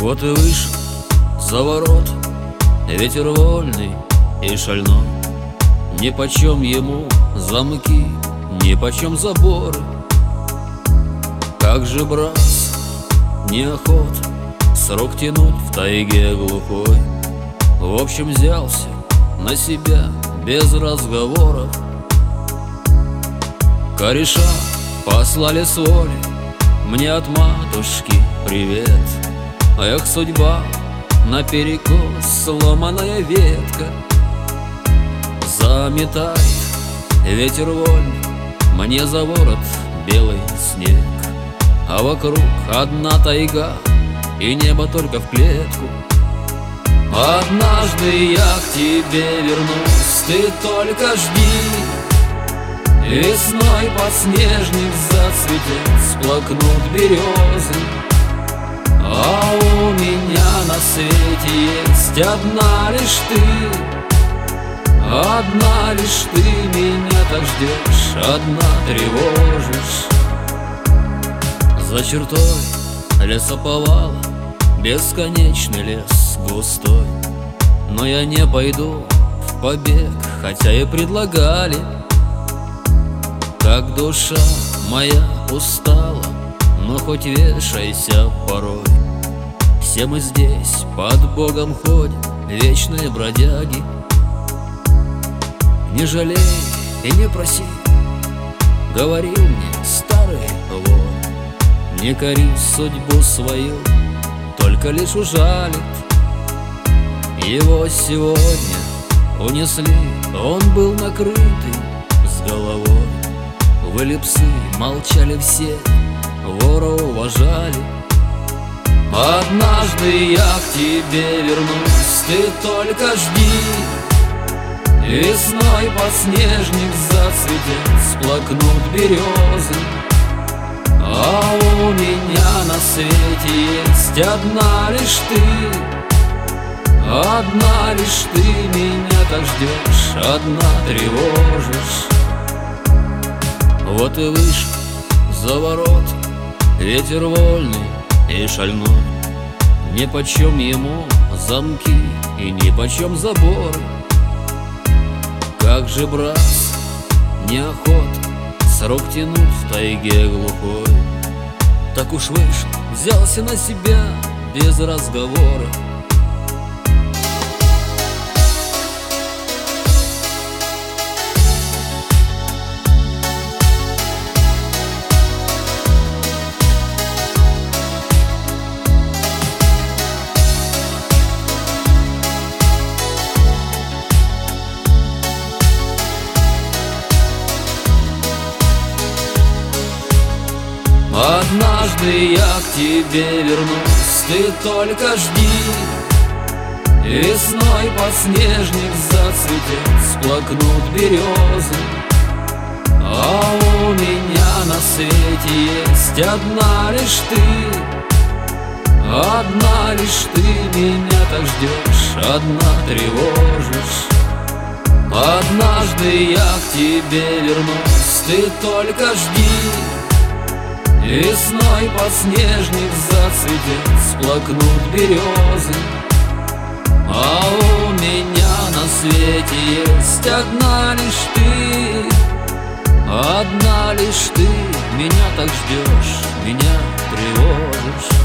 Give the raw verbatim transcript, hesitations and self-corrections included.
Вот и вышел за ворот ветер вольный и шальной. Нипочем ему замки, нипочем заборы. Как же, брат, неохот срок тянуть в тайге глухой. В общем, взялся на себя без разговоров. Кореша послали с воли мне от матушки привет. Эх, судьба наперекос, сломанная ветка. Заметает ветер вольный мне за ворот белый снег. А вокруг одна тайга и небо только в клетку. Однажды я к тебе вернусь, ты только жди. Весной подснежник зацветет, сплакнут березы. А у меня на свете есть одна лишь ты. Одна лишь ты меня так ждешь, одна тревожишь. За чертой лесоповала бесконечный лес густой. Но я не пойду в побег, хотя и предлагали. Как душа моя устала, но хоть вешайся порой. Все мы здесь под Богом ходим, вечные бродяги. Не жалей и не проси, говорил мне старый вор. Не кори судьбу свою, только лишь ужалит. Его сегодня унесли, он был накрытый с головой. Выли псы, молчали все, вора уважали. Однажды я к тебе вернусь, ты только жди. Весной подснежник зацветет, сплакнут березы. А у меня на свете есть одна лишь ты. Одна лишь ты меня так ждешь, одна тревожишь. Вот и вышел за ворот ветер вольный и шальной. Нипочем ему замки и нипочем заборы. Как же, брат, неохот срок тянуть в тайге глухой. Так уж вышел, взялся на себя без разговора. Однажды я к тебе вернусь, ты только жди. Весной подснежник зацветет, сплакнут березы. А у меня на свете есть одна лишь ты. Одна лишь ты меня так ждешь, одна тревожишь. Однажды я к тебе вернусь, ты только жди. Весной подснежник зацветет, сплакнут березы. А у меня на свете есть одна лишь ты. Одна лишь ты меня так ждешь, меня тревожишь.